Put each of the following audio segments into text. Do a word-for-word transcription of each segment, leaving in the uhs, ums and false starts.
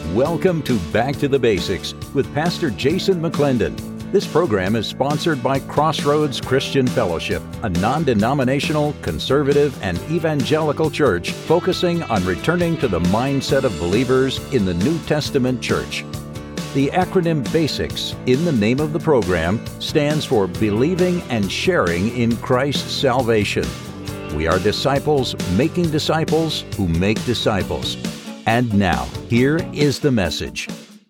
Welcome to Back to the Basics with Pastor Jason McClendon. This program is sponsored by Crossroads Christian Fellowship, a non-denominational, conservative, and evangelical church focusing on returning to the mindset of believers in the New Testament church. The acronym BASICS, in the name of the program, stands for Believing and Sharing in Christ's Salvation. We are disciples making disciples who make disciples. And now, here is the message.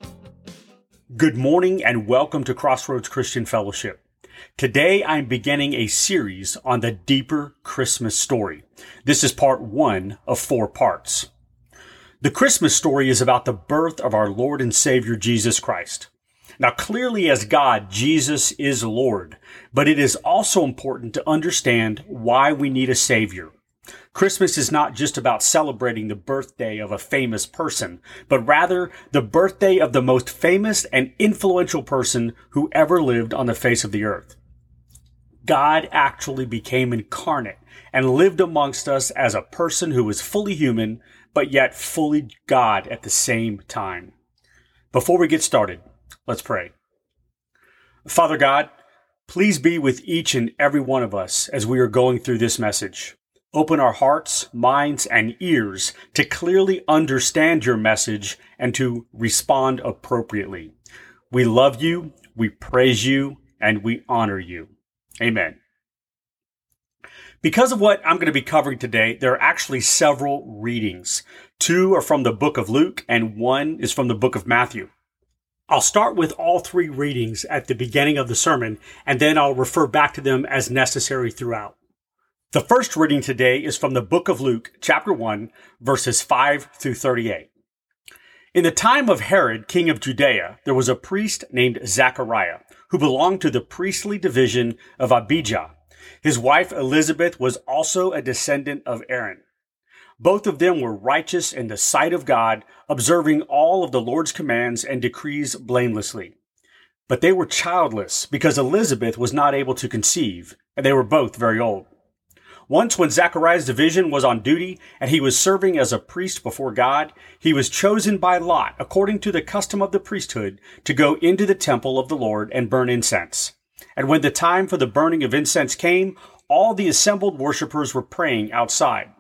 Good morning and welcome to Crossroads Christian Fellowship. Today I'm beginning a series on the deeper Christmas story. This is part one of four parts. The Christmas story is about the birth of our Lord and Savior Jesus Christ. Now clearly as God, Jesus is Lord, but it is also important to understand why we need a Savior. Christmas is not just about celebrating the birthday of a famous person, but rather the birthday of the most famous and influential person who ever lived on the face of the earth. God actually became incarnate and lived amongst us as a person who was fully human, but yet fully God at the same time. Before we get started, let's pray. Father God, please be with each and every one of us as we are going through this message. Open our hearts, minds, and ears to clearly understand your message and to respond appropriately. We love you, we praise you, and we honor you. Amen. Because of what I'm going to be covering today, there are actually several readings. Two are from the book of Luke, and one is from the book of Matthew. I'll start with all three readings at the beginning of the sermon, and then I'll refer back to them as necessary throughout. The first reading today is from the book of Luke, chapter one, verses five through thirty-eight. In the time of Herod, king of Judea, there was a priest named Zachariah, who belonged to the priestly division of Abijah. His wife Elizabeth was also a descendant of Aaron. Both of them were righteous in the sight of God, observing all of the Lord's commands and decrees blamelessly. But they were childless because Elizabeth was not able to conceive, and they were both very old. Once when Zachariah's division was on duty and he was serving as a priest before God, he was chosen by lot, according to the custom of the priesthood, to go into the temple of the Lord and burn incense. And when the time for the burning of incense came, all the assembled worshippers were praying outside.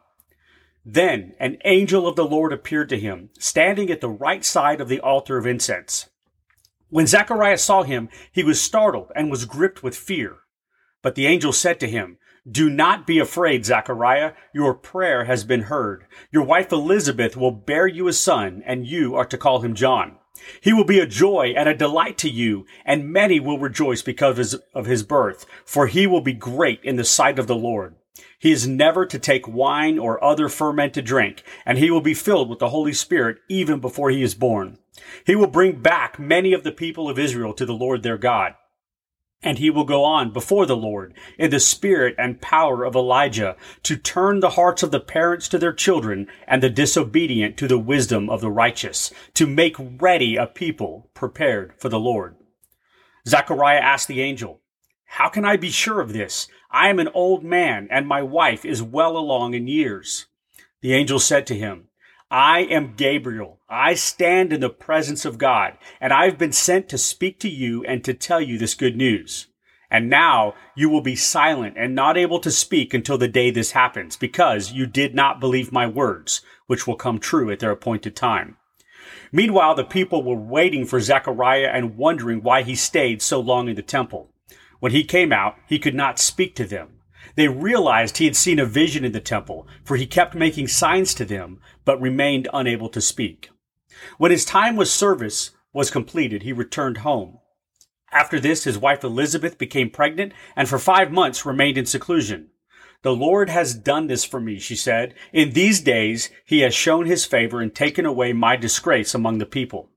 Then an angel of the Lord appeared to him, standing at the right side of the altar of incense. When Zachariah saw him, he was startled and was gripped with fear. But the angel said to him, "Do not be afraid, Zachariah. Your prayer has been heard. Your wife Elizabeth will bear you a son, and you are to call him John. He will be a joy and a delight to you, and many will rejoice because of his birth, for he will be great in the sight of the Lord. He is never to take wine or other fermented drink, and he will be filled with the Holy Spirit even before he is born. He will bring back many of the people of Israel to the Lord their God. And he will go on before the Lord in the spirit and power of Elijah to turn the hearts of the parents to their children and the disobedient to the wisdom of the righteous, to make ready a people prepared for the Lord." Zechariah asked the angel, "How can I be sure of this? I am an old man, and my wife is well along in years." The angel said to him, "I am Gabriel. I stand in the presence of God, and I've been sent to speak to you and to tell you this good news. And now you will be silent and not able to speak until the day this happens, because you did not believe my words, which will come true at their appointed time." Meanwhile, the people were waiting for Zechariah and wondering why he stayed so long in the temple. When he came out, he could not speak to them. They realized he had seen a vision in the temple, for he kept making signs to them, but remained unable to speak. When his time with service was completed, he returned home. After this, his wife Elizabeth became pregnant and for five months remained in seclusion. "The Lord has done this for me," she said. "In these days, he has shown his favor and taken away my disgrace among the people."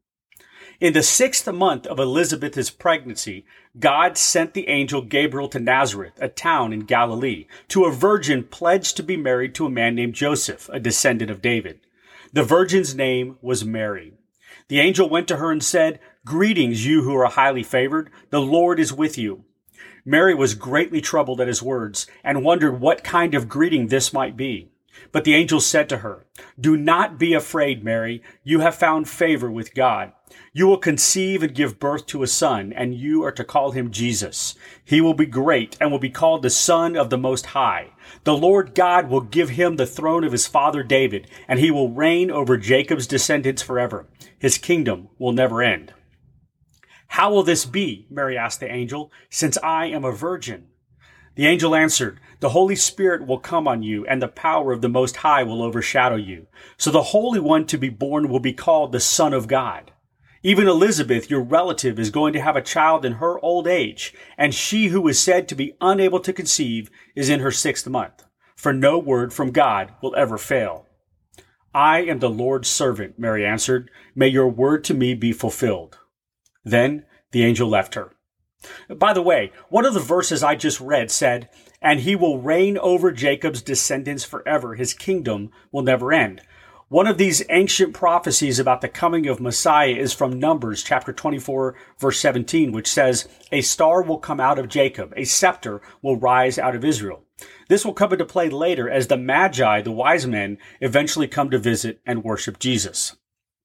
In the sixth month of Elizabeth's pregnancy, God sent the angel Gabriel to Nazareth, a town in Galilee, to a virgin pledged to be married to a man named Joseph, a descendant of David. The virgin's name was Mary. The angel went to her and said, "Greetings, you who are highly favored. The Lord is with you." Mary was greatly troubled at his words and wondered what kind of greeting this might be. But the angel said to her, "Do not be afraid, Mary. You have found favor with God. You will conceive and give birth to a son, and you are to call him Jesus. He will be great and will be called the Son of the Most High. The Lord God will give him the throne of his father David, and he will reign over Jacob's descendants forever. His kingdom will never end." "How will this be?" Mary asked the angel, "since I am a virgin?" The angel answered, "The Holy Spirit will come on you, and the power of the Most High will overshadow you. So the Holy One to be born will be called the Son of God. Even Elizabeth, your relative, is going to have a child in her old age, and she who is said to be unable to conceive is in her sixth month. For no word from God will ever fail." "I am the Lord's servant," Mary answered. "May your word to me be fulfilled." Then the angel left her. By the way, one of the verses I just read said, "And he will reign over Jacob's descendants forever. His kingdom will never end." One of these ancient prophecies about the coming of Messiah is from Numbers chapter twenty-four, verse seventeen, which says, "A star will come out of Jacob, a scepter will rise out of Israel." This will come into play later as the Magi, the wise men, eventually come to visit and worship Jesus.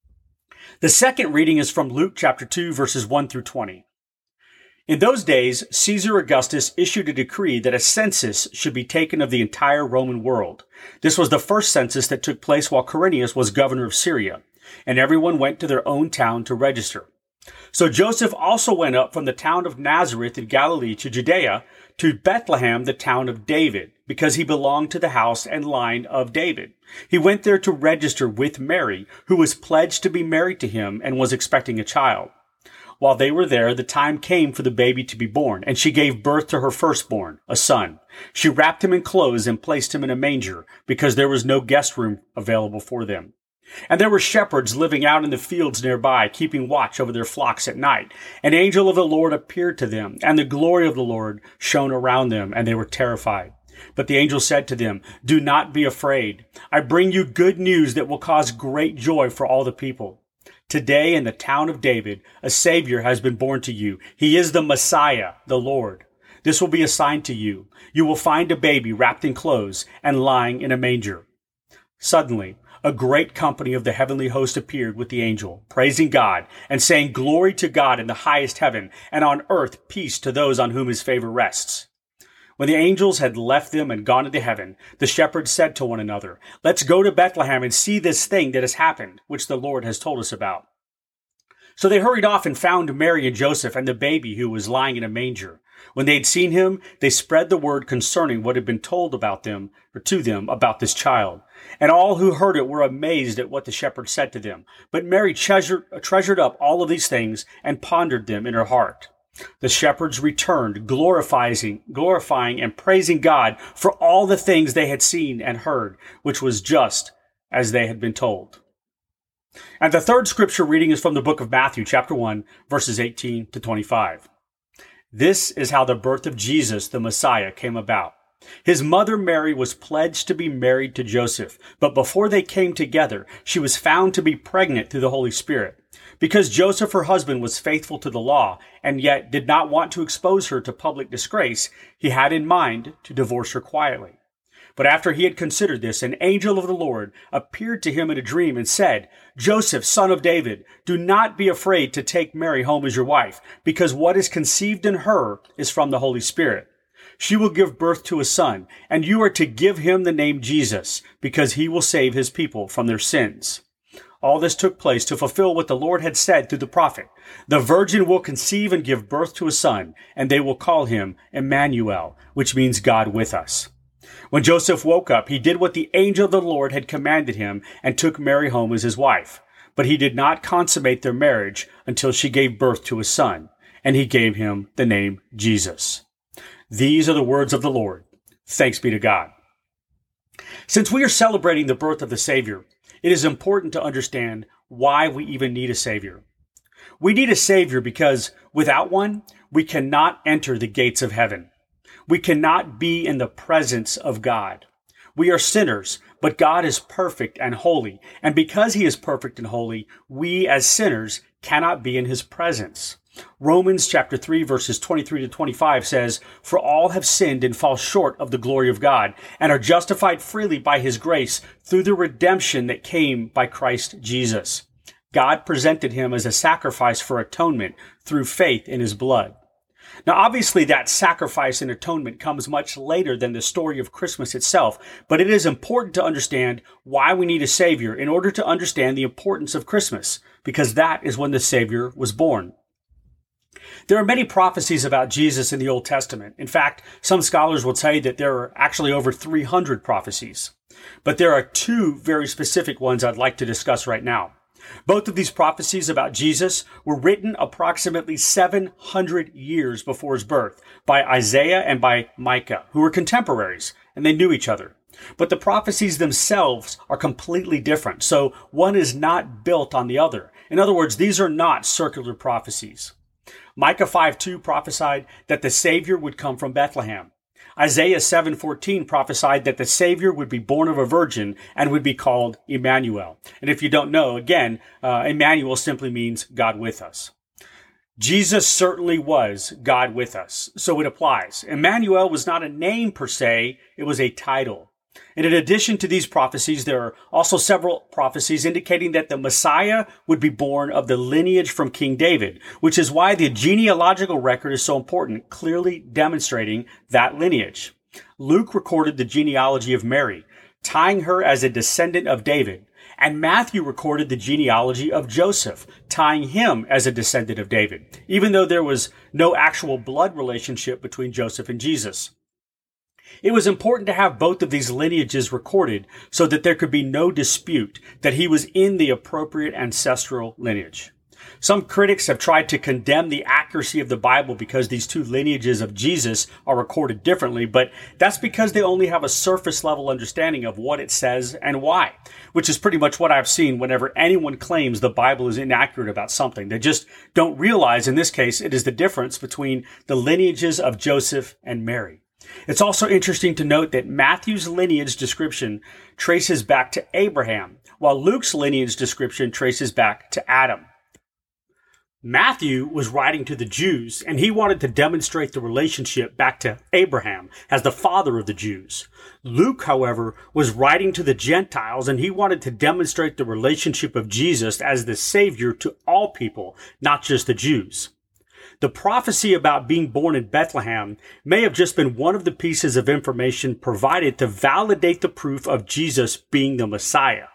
The second reading is from Luke chapter two, verses one through twenty. In those days, Caesar Augustus issued a decree that a census should be taken of the entire Roman world. This was the first census that took place while Quirinius was governor of Syria, and everyone went to their own town to register. So Joseph also went up from the town of Nazareth in Galilee to Judea, to Bethlehem, the town of David, because he belonged to the house and line of David. He went there to register with Mary, who was pledged to be married to him and was expecting a child. While they were there, the time came for the baby to be born, and she gave birth to her firstborn, a son. She wrapped him in clothes and placed him in a manger, because there was no guest room available for them. And there were shepherds living out in the fields nearby, keeping watch over their flocks at night. An angel of the Lord appeared to them, and the glory of the Lord shone around them, and they were terrified. But the angel said to them, "Do not be afraid. I bring you good news that will cause great joy for all the people. Today in the town of David, a Savior has been born to you. He is the Messiah, the Lord. This will be a sign to you. You will find a baby wrapped in clothes and lying in a manger." Suddenly, a great company of the heavenly host appeared with the angel, praising God and saying, "Glory to God in the highest heaven, and on earth peace to those on whom his favor rests." When the angels had left them and gone into heaven, the shepherds said to one another, "Let's go to Bethlehem and see this thing that has happened, which the Lord has told us about." So they hurried off and found Mary and Joseph and the baby who was lying in a manger. When they had seen him, they spread the word concerning what had been told about them, or to them, about this child. And all who heard it were amazed at what the shepherds said to them. But Mary treasured, treasured up all of these things and pondered them in her heart. The shepherds returned, glorifying, glorifying and praising God for all the things they had seen and heard, which was just as they had been told. And the third scripture reading is from the book of Matthew, chapter one, verses eighteen to twenty-five. This is how the birth of Jesus, the Messiah, came about. His mother Mary was pledged to be married to Joseph, but before they came together, she was found to be pregnant through the Holy Spirit. Because Joseph, her husband, was faithful to the law and yet did not want to expose her to public disgrace, he had in mind to divorce her quietly. But after he had considered this, an angel of the Lord appeared to him in a dream and said, "Joseph, son of David, do not be afraid to take Mary home as your wife, because what is conceived in her is from the Holy Spirit. She will give birth to a son, and you are to give him the name Jesus, because he will save his people from their sins." All this took place to fulfill what the Lord had said through the prophet. "The virgin will conceive and give birth to a son, and they will call him Emmanuel," which means God with us. When Joseph woke up, he did what the angel of the Lord had commanded him and took Mary home as his wife. But he did not consummate their marriage until she gave birth to a son, and he gave him the name Jesus. These are the words of the Lord. Thanks be to God. Since we are celebrating the birth of the Savior, it is important to understand why we even need a Savior. We need a Savior because without one, we cannot enter the gates of heaven. We cannot be in the presence of God. We are sinners, but God is perfect and holy. And because he is perfect and holy, we as sinners cannot be in his presence. Romans chapter three, verses twenty-three to twenty-five says, "For all have sinned and fall short of the glory of God, and are justified freely by his grace through the redemption that came by Christ Jesus. God presented him as a sacrifice for atonement through faith in his blood." Now, obviously, that sacrifice and atonement comes much later than the story of Christmas itself, but it is important to understand why we need a Savior in order to understand the importance of Christmas, because that is when the Savior was born. There are many prophecies about Jesus in the Old Testament. In fact, some scholars will say that there are actually over three hundred prophecies. But there are two very specific ones I'd like to discuss right now. Both of these prophecies about Jesus were written approximately seven hundred years before his birth by Isaiah and by Micah, who were contemporaries, and they knew each other. But the prophecies themselves are completely different, so one is not built on the other. In other words, these are not circular prophecies. Micah five two prophesied that the Savior would come from Bethlehem. Isaiah seven fourteen prophesied that the Savior would be born of a virgin and would be called Emmanuel. And if you don't know, again, uh, Emmanuel simply means God with us. Jesus certainly was God with us, so it applies. Emmanuel was not a name per se, it was a title. And in addition to these prophecies, there are also several prophecies indicating that the Messiah would be born of the lineage from King David, which is why the genealogical record is so important, clearly demonstrating that lineage. Luke recorded the genealogy of Mary, tying her as a descendant of David, and Matthew recorded the genealogy of Joseph, tying him as a descendant of David, even though there was no actual blood relationship between Joseph and Jesus. It was important to have both of these lineages recorded so that there could be no dispute that he was in the appropriate ancestral lineage. Some critics have tried to condemn the accuracy of the Bible because these two lineages of Jesus are recorded differently, but that's because they only have a surface level understanding of what it says and why, which is pretty much what I've seen whenever anyone claims the Bible is inaccurate about something. They just don't realize, in this case, it is the difference between the lineages of Joseph and Mary. It's also interesting to note that Matthew's lineage description traces back to Abraham, while Luke's lineage description traces back to Adam. Matthew was writing to the Jews, and he wanted to demonstrate the relationship back to Abraham as the father of the Jews. Luke, however, was writing to the Gentiles, and he wanted to demonstrate the relationship of Jesus as the Savior to all people, not just the Jews. The prophecy about being born in Bethlehem may have just been one of the pieces of information provided to validate the proof of Jesus being the Messiah.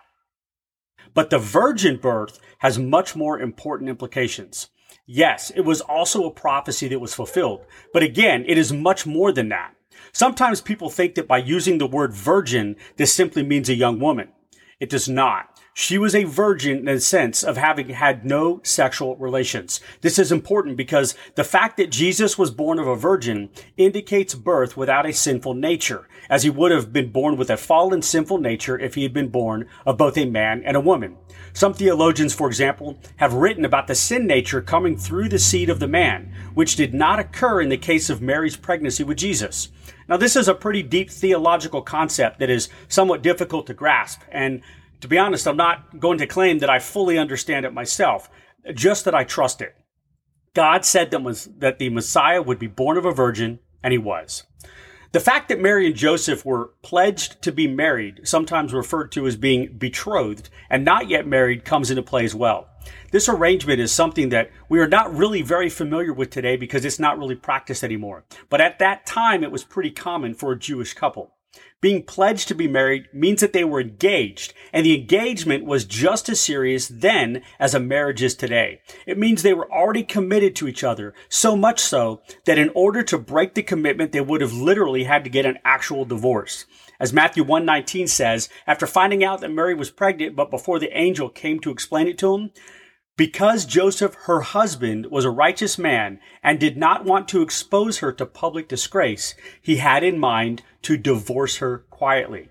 But the virgin birth has much more important implications. Yes, it was also a prophecy that was fulfilled, but again, it is much more than that. Sometimes people think that by using the word virgin, this simply means a young woman. It does not. She was a virgin in the sense of having had no sexual relations. This is important because the fact that Jesus was born of a virgin indicates birth without a sinful nature, as he would have been born with a fallen sinful nature if he had been born of both a man and a woman. Some theologians, for example, have written about the sin nature coming through the seed of the man, which did not occur in the case of Mary's pregnancy with Jesus. Now, this is a pretty deep theological concept that is somewhat difficult to grasp, and to be honest, I'm not going to claim that I fully understand it myself, just that I trust it. God said that the Messiah would be born of a virgin, and he was. The fact that Mary and Joseph were pledged to be married, sometimes referred to as being betrothed, and not yet married, comes into play as well. This arrangement is something that we are not really very familiar with today because it's not really practiced anymore. But at that time, it was pretty common for a Jewish couple. Being pledged to be married means that they were engaged, and the engagement was just as serious then as a marriage is today. It means they were already committed to each other, so much so that in order to break the commitment, they would have literally had to get an actual divorce. As Matthew one nineteen says, after finding out that Mary was pregnant, but before the angel came to explain it to him, because Joseph, her husband, was a righteous man and did not want to expose her to public disgrace, he had in mind to divorce her quietly.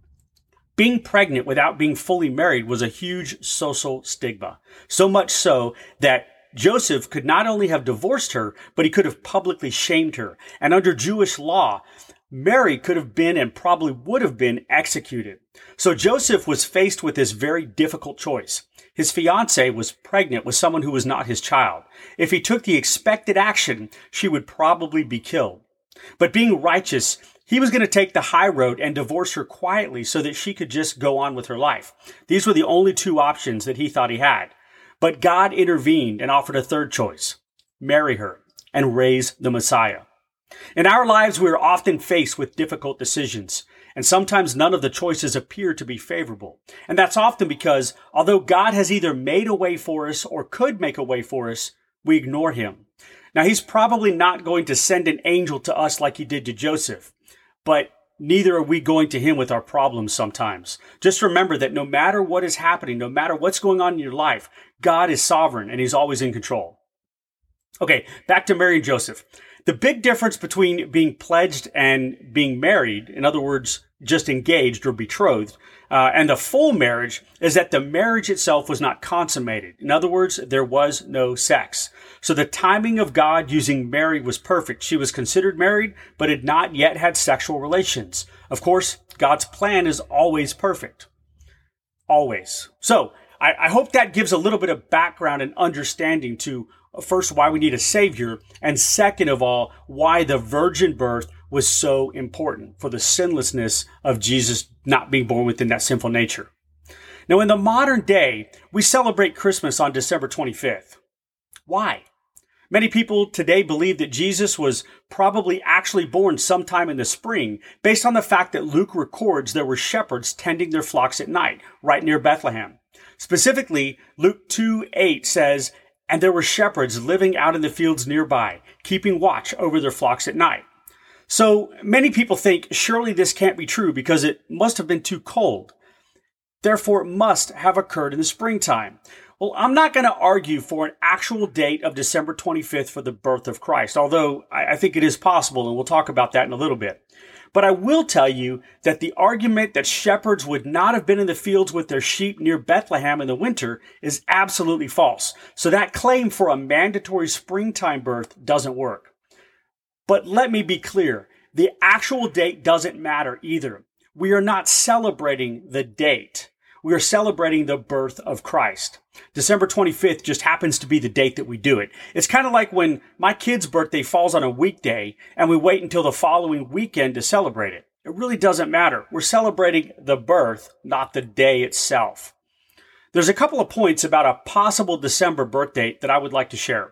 Being pregnant without being fully married was a huge social stigma, so much so that Joseph could not only have divorced her, but he could have publicly shamed her. And under Jewish law, Mary could have been and probably would have been executed. So Joseph was faced with this very difficult choice. His fiancée was pregnant with someone who was not his child. If he took the expected action, she would probably be killed. But being righteous, he was going to take the high road and divorce her quietly so that she could just go on with her life. These were the only two options that he thought he had. But God intervened and offered a third choice: marry her and raise the Messiah. In our lives, we are often faced with difficult decisions, and sometimes none of the choices appear to be favorable. And that's often because, although God has either made a way for us or could make a way for us, we ignore him. Now, he's probably not going to send an angel to us like he did to Joseph, but neither are we going to him with our problems sometimes. Just remember that no matter what is happening, no matter what's going on in your life, God is sovereign and he's always in control. Okay, back to Mary and Joseph. The big difference between being pledged and being married, in other words, just engaged or betrothed, uh, and the full marriage is that the marriage itself was not consummated. In other words, there was no sex. So the timing of God using Mary was perfect. She was considered married, but had not yet had sexual relations. Of course, God's plan is always perfect. Always. So I, I hope that gives a little bit of background and understanding to, first, why we need a Savior, and second of all, why the virgin birth was so important for the sinlessness of Jesus not being born within that sinful nature. Now, in the modern day, we celebrate Christmas on December twenty-fifth. Why? Many people today believe that Jesus was probably actually born sometime in the spring, based on the fact that Luke records there were shepherds tending their flocks at night, right near Bethlehem. Specifically, Luke two eight says, "And there were shepherds living out in the fields nearby, keeping watch over their flocks at night." So many people think surely this can't be true because it must have been too cold. Therefore, it must have occurred in the springtime. Well, I'm not going to argue for an actual date of December twenty-fifth for the birth of Christ, although I think it is possible, and we'll talk about that in a little bit. But I will tell you that the argument that shepherds would not have been in the fields with their sheep near Bethlehem in the winter is absolutely false. So that claim for a mandatory springtime birth doesn't work. But let me be clear, the actual date doesn't matter either. We are not celebrating the date. We are celebrating the birth of Christ. December twenty-fifth just happens to be the date that we do it. It's kind of like when my kid's birthday falls on a weekday and we wait until the following weekend to celebrate it. It really doesn't matter. We're celebrating the birth, not the day itself. There's a couple of points about a possible December birth date that I would like to share.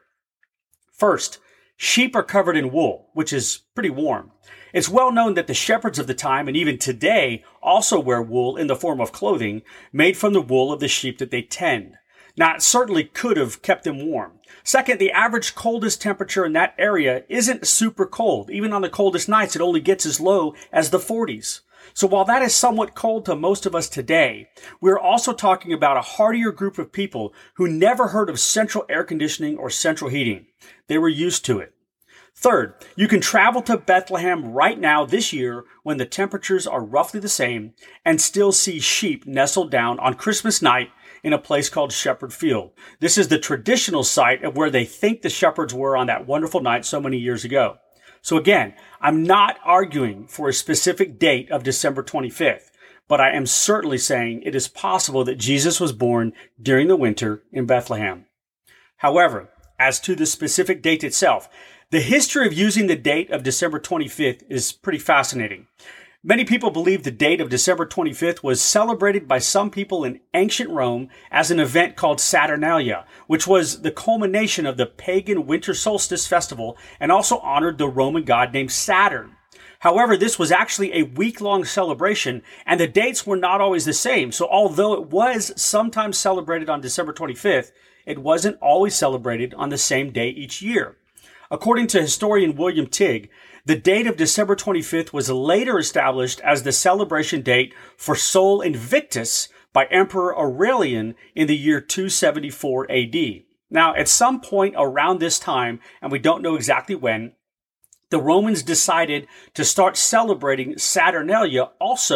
First, sheep are covered in wool, which is pretty warm. It's well known that the shepherds of the time, and even today, also wear wool in the form of clothing made from the wool of the sheep that they tend. Now, it certainly could have kept them warm. Second, the average coldest temperature in that area isn't super cold. Even on the coldest nights, it only gets as low as the forties. So while that is somewhat cold to most of us today, we're also talking about a hardier group of people who never heard of central air conditioning or central heating. They were used to it. Third, you can travel to Bethlehem right now this year when the temperatures are roughly the same and still see sheep nestled down on Christmas night in a place called Shepherd Field. This is the traditional site of where they think the shepherds were on that wonderful night so many years ago. So again, I'm not arguing for a specific date of December twenty-fifth, but I am certainly saying it is possible that Jesus was born during the winter in Bethlehem. However, as to the specific date itself, the history of using the date of December twenty-fifth is pretty fascinating. Many people believe the date of December twenty-fifth was celebrated by some people in ancient Rome as an event called Saturnalia, which was the culmination of the pagan winter solstice festival and also honored the Roman god named Saturn. However, this was actually a week-long celebration, and the dates were not always the same. So although it was sometimes celebrated on December twenty-fifth, it wasn't always celebrated on the same day each year. According to historian William Tigg, the date of December twenty-fifth was later established as the celebration date for Sol Invictus by Emperor Aurelian in the year two seventy-four A D. Now, at some point around this time, and we don't know exactly when, the Romans decided to start celebrating Saturnalia also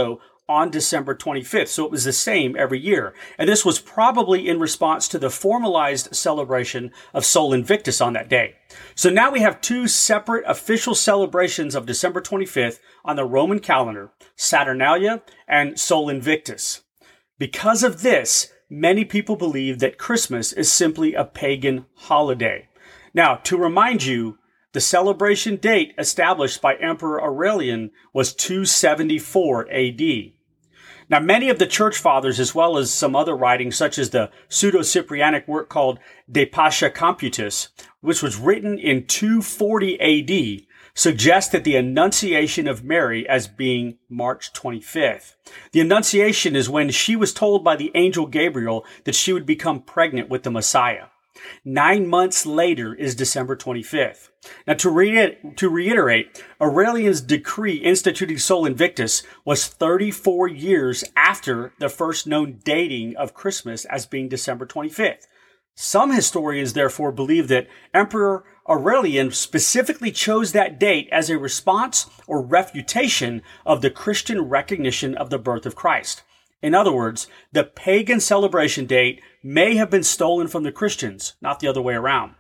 on December twenty-fifth. So it was the same every year. And this was probably in response to the formalized celebration of Sol Invictus on that day. So now we have two separate official celebrations of December twenty-fifth on the Roman calendar, Saturnalia and Sol Invictus. Because of this, many people believe that Christmas is simply a pagan holiday. Now, to remind you, the celebration date established by Emperor Aurelian was two seventy-four A D. Now, many of the church fathers, as well as some other writings, such as the Pseudo-Cyprianic work called De Pacha Computus, which was written in two forty A D, suggest that the Annunciation of Mary as being March twenty-fifth. The Annunciation is when she was told by the angel Gabriel that she would become pregnant with the Messiah. Nine months later is December twenty-fifth. Now, to, re- to reiterate, Aurelian's decree instituting Sol Invictus was thirty-four years after the first known dating of Christmas as being December twenty-fifth. Some historians, therefore, believe that Emperor Aurelian specifically chose that date as a response or refutation of the Christian recognition of the birth of Christ. In other words, the pagan celebration date may have been stolen from the Christians, not the other way around.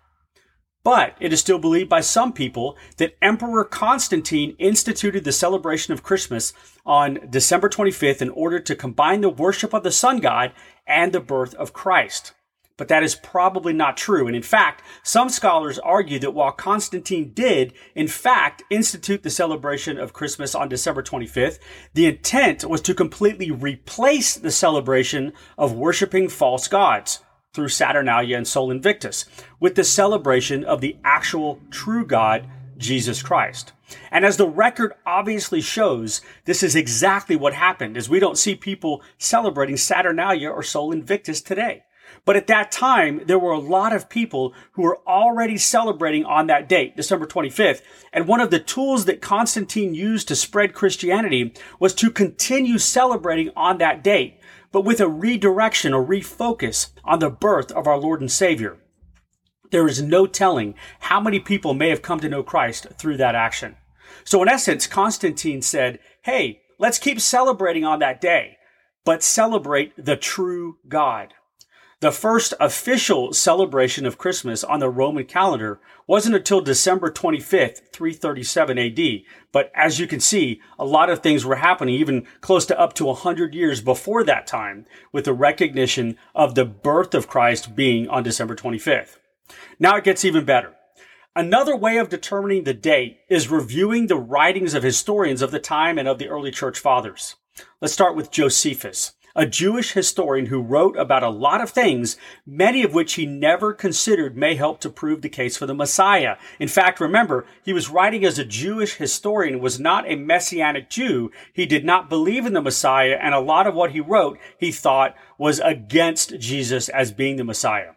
But it is still believed by some people that Emperor Constantine instituted the celebration of Christmas on December twenty-fifth in order to combine the worship of the sun god and the birth of Christ. But that is probably not true. And in fact, some scholars argue that while Constantine did, in fact, institute the celebration of Christmas on December twenty-fifth, the intent was to completely replace the celebration of worshiping false gods through Saturnalia and Sol Invictus with the celebration of the actual true God, Jesus Christ. And as the record obviously shows, this is exactly what happened, as we don't see people celebrating Saturnalia or Sol Invictus today. But at that time, there were a lot of people who were already celebrating on that date, December twenty-fifth. And one of the tools that Constantine used to spread Christianity was to continue celebrating on that date, but with a redirection or refocus on the birth of our Lord and Savior. There is no telling how many people may have come to know Christ through that action. So in essence, Constantine said, hey, let's keep celebrating on that day, but celebrate the true God. The first official celebration of Christmas on the Roman calendar wasn't until December twenty-fifth, three thirty-seven A D. But as you can see, a lot of things were happening even close to up to one hundred years before that time, with the recognition of the birth of Christ being on December twenty-fifth. Now it gets even better. Another way of determining the date is reviewing the writings of historians of the time and of the early church fathers. Let's start with Josephus, a Jewish historian who wrote about a lot of things, many of which he never considered may help to prove the case for the Messiah. In fact, remember, he was writing as a Jewish historian, was not a Messianic Jew. He did not believe in the Messiah, and a lot of what he wrote, he thought, was against Jesus as being the Messiah.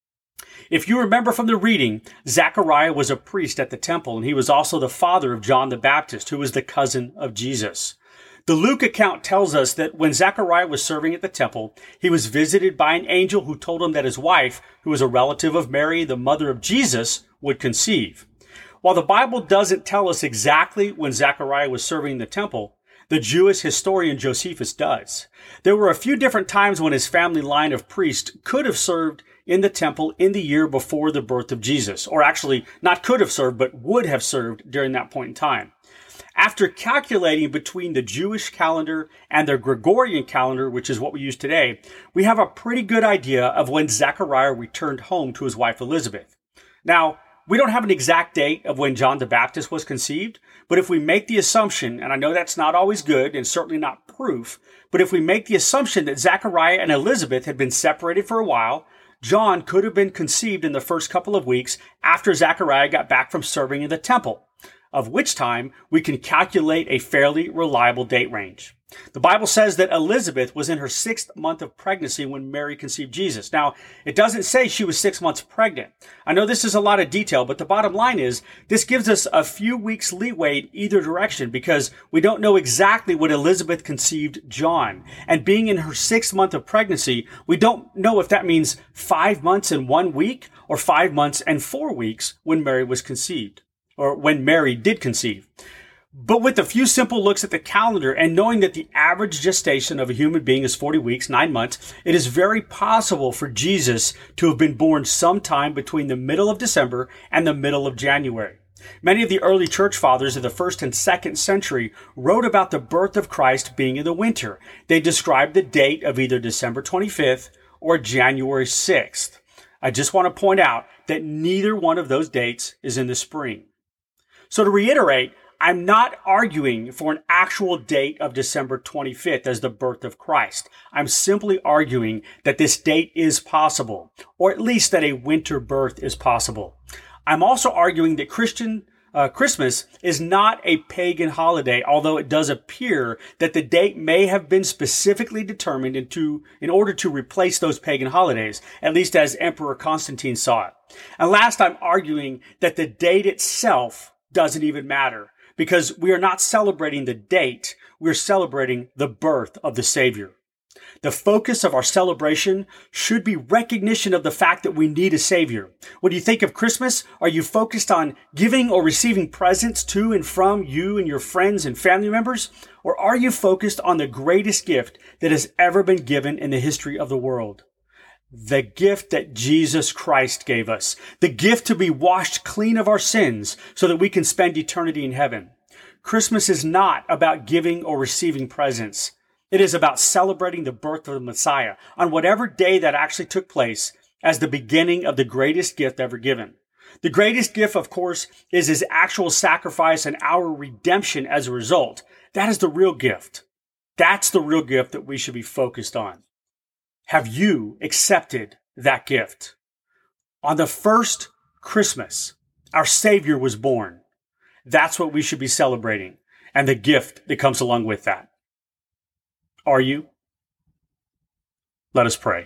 If you remember from the reading, Zechariah was a priest at the temple, and he was also the father of John the Baptist, who was the cousin of Jesus. The Luke account tells us that when Zechariah was serving at the temple, he was visited by an angel who told him that his wife, who was a relative of Mary, the mother of Jesus, would conceive. While the Bible doesn't tell us exactly when Zechariah was serving in the temple, the Jewish historian Josephus does. There were a few different times when his family line of priests could have served in the temple in the year before the birth of Jesus, or actually not could have served, but would have served during that point in time. After calculating between the Jewish calendar and the Gregorian calendar, which is what we use today, we have a pretty good idea of when Zechariah returned home to his wife Elizabeth. Now, we don't have an exact date of when John the Baptist was conceived, but if we make the assumption, and I know that's not always good and certainly not proof, but if we make the assumption that Zechariah and Elizabeth had been separated for a while, John could have been conceived in the first couple of weeks after Zechariah got back from serving in the temple, of which time we can calculate a fairly reliable date range. The Bible says that Elizabeth was in her sixth month of pregnancy when Mary conceived Jesus. Now, it doesn't say she was six months pregnant. I know this is a lot of detail, but the bottom line is this gives us a few weeks leeway in either direction because we don't know exactly when Elizabeth conceived John. And being in her sixth month of pregnancy, we don't know if that means five months and one week or five months and four weeks when Mary was conceived, or when Mary did conceive. But with a few simple looks at the calendar and knowing that the average gestation of a human being is forty weeks, nine months, it is very possible for Jesus to have been born sometime between the middle of December and the middle of January. Many of the early church fathers of the first and second century wrote about the birth of Christ being in the winter. They described the date of either December twenty-fifth or January sixth. I just want to point out that neither one of those dates is in the spring. So to reiterate, I'm not arguing for an actual date of December twenty-fifth as the birth of Christ. I'm simply arguing that this date is possible, or at least that a winter birth is possible. I'm also arguing that Christian uh, Christmas is not a pagan holiday, although it does appear that the date may have been specifically determined into, in order to replace those pagan holidays, at least as Emperor Constantine saw it. And last, I'm arguing that the date itself doesn't even matter, because we are not celebrating the date, we're celebrating the birth of the Savior. The focus of our celebration should be recognition of the fact that we need a Savior. When you think of Christmas, are you focused on giving or receiving presents to and from you and your friends and family members? Or are you focused on the greatest gift that has ever been given in the history of the world? The gift that Jesus Christ gave us. The gift to be washed clean of our sins so that we can spend eternity in heaven. Christmas is not about giving or receiving presents. It is about celebrating the birth of the Messiah on whatever day that actually took place as the beginning of the greatest gift ever given. The greatest gift, of course, is his actual sacrifice and our redemption as a result. That is the real gift. That's the real gift that we should be focused on. Have you accepted that gift? On the first Christmas, our Savior was born. That's what we should be celebrating, and the gift that comes along with that. Are you? Let us pray.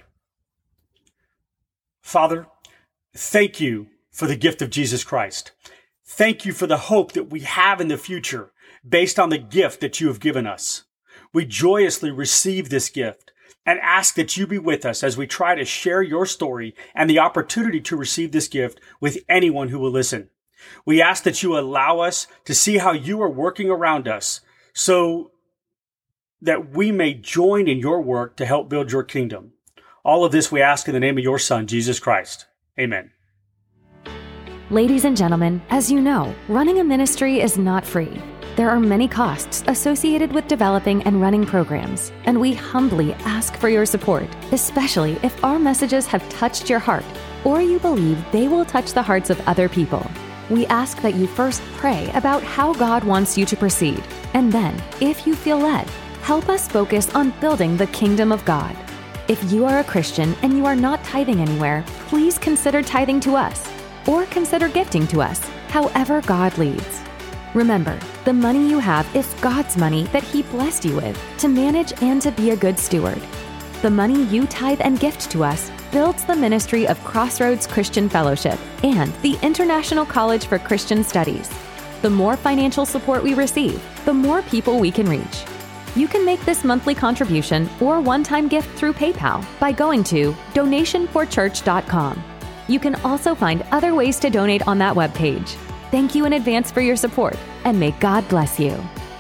Father, thank you for the gift of Jesus Christ. Thank you for the hope that we have in the future based on the gift that you have given us. We joyously receive this gift and ask that you be with us as we try to share your story and the opportunity to receive this gift with anyone who will listen. We ask that you allow us to see how you are working around us so that we may join in your work to help build your kingdom. All of this we ask in the name of your Son, Jesus Christ. Amen. Ladies and gentlemen, as you know, running a ministry is not free. There are many costs associated with developing and running programs, and we humbly ask for your support, especially if our messages have touched your heart or you believe they will touch the hearts of other people. We ask that you first pray about how God wants you to proceed, and then, if you feel led, help us focus on building the kingdom of God. If you are a Christian and you are not tithing anywhere, please consider tithing to us or consider gifting to us, however God leads. Remember, the money you have is God's money that He blessed you with to manage and to be a good steward. The money you tithe and gift to us builds the ministry of Crossroads Christian Fellowship and the International College for Christian Studies. The more financial support we receive, the more people we can reach. You can make this monthly contribution or one-time gift through PayPal by going to donation for church dot com. You can also find other ways to donate on that webpage. Thank you in advance for your support, and may God bless you.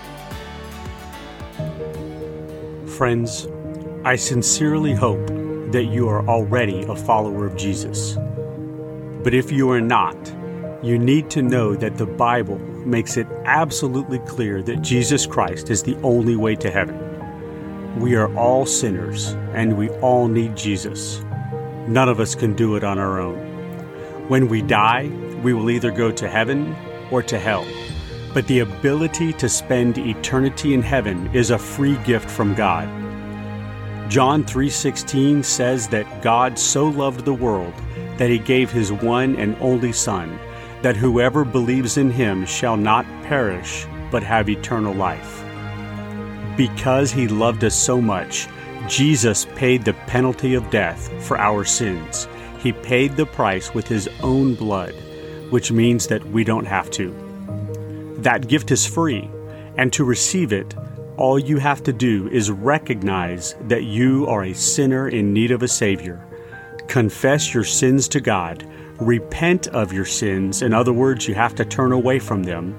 Friends, I sincerely hope that you are already a follower of Jesus. But if you are not, you need to know that the Bible makes it absolutely clear that Jesus Christ is the only way to heaven. We are all sinners, and we all need Jesus. None of us can do it on our own. When we die, we will either go to heaven or to hell. But the ability to spend eternity in heaven is a free gift from God. John three sixteen says that God so loved the world that He gave His one and only Son, that whoever believes in Him shall not perish, but have eternal life. Because He loved us so much, Jesus paid the penalty of death for our sins. He paid the price with His own blood, which means that we don't have to. That gift is free, and to receive it, all you have to do is recognize that you are a sinner in need of a Savior. Confess your sins to God, repent of your sins, in other words, you have to turn away from them,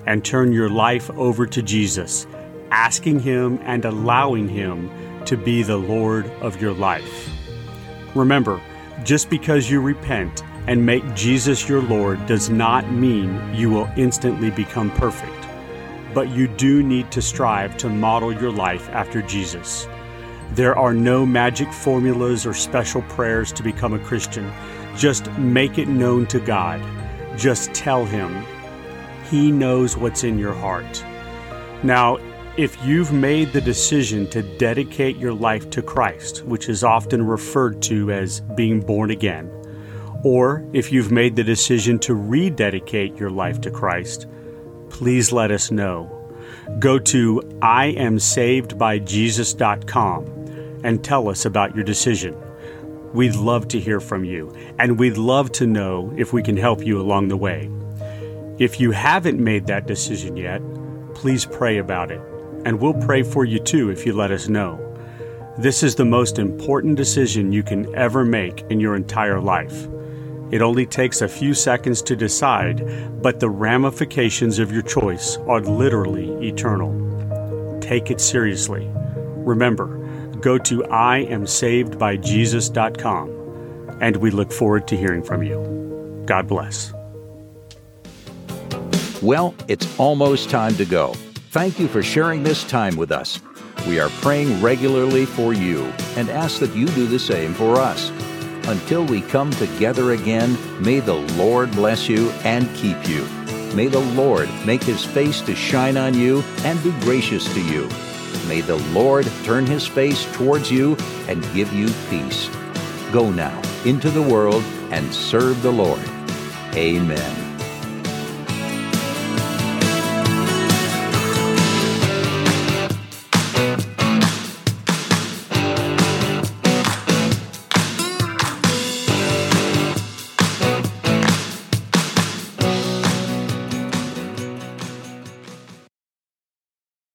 and turn your life over to Jesus, asking Him and allowing Him to be the Lord of your life. Remember, just because you repent and make Jesus your Lord does not mean you will instantly become perfect, but you do need to strive to model your life after Jesus. There are no magic formulas or special prayers to become a Christian. Just make it known to God. Just tell Him. He knows what's in your heart. Now, if you've made the decision to dedicate your life to Christ, which is often referred to as being born again, or if you've made the decision to rededicate your life to Christ, please let us know. Go to I am saved by Jesus dot com and tell us about your decision. We'd love to hear from you, and we'd love to know if we can help you along the way. If you haven't made that decision yet, please pray about it, and we'll pray for you too if you let us know. This is the most important decision you can ever make in your entire life. It only takes a few seconds to decide, but the ramifications of your choice are literally eternal. Take it seriously. Remember, go to I am saved by Jesus dot com, and we look forward to hearing from you. God bless. Well, it's almost time to go. Thank you for sharing this time with us. We are praying regularly for you and ask that you do the same for us. Until we come together again, may the Lord bless you and keep you. May the Lord make His face to shine on you and be gracious to you. May the Lord turn His face towards you and give you peace. Go now into the world and serve the Lord. Amen.